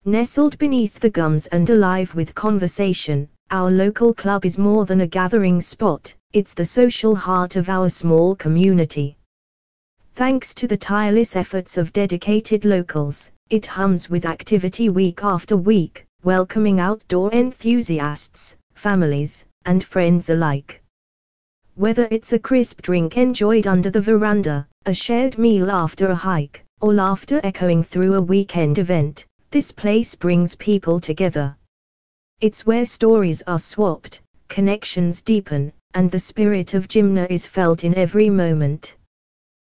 Nestled beneath the gums and alive with conversation, our local club is more than a gathering spot, it's the social heart of our small community. Thanks to the tireless efforts of dedicated locals, it hums with activity week after week, welcoming outdoor enthusiasts, families, and friends alike. Whether it's a crisp drink enjoyed under the veranda, a shared meal after a hike, or laughter echoing through a weekend event, this place brings people together. It's where stories are swapped, connections deepen, and the spirit of Jimna is felt in every moment.